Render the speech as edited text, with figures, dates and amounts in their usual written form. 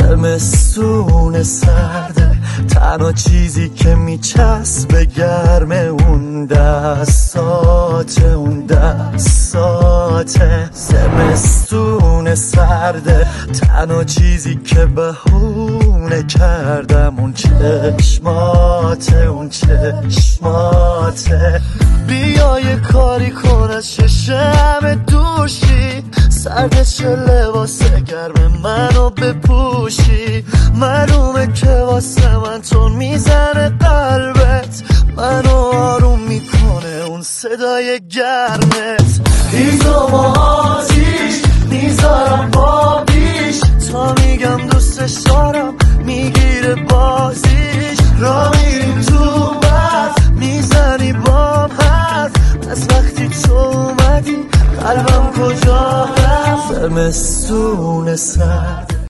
زمستون سرده، تنها چیزی که میچسبه گرمه اون دستاته، اون دستاته. زمستون سرده، تنها چیزی که بهونه کردم اون چشماته، اون چشماته. بیا یه کاری کن از ششم دوشی، سرد چه لباس گرم منو بپوشی. معلومه که واسه من تون میزنه قلبت، منو آروم میکنه اون صدای گرمت. هیزم و آتیش میذارم با بیش، تا میگم دوستش دارم میگیره بازیش. را میریم تو بس میزنی بام هست، از وقتی تو اومدی قلبم کجا رفت. زمستون سرد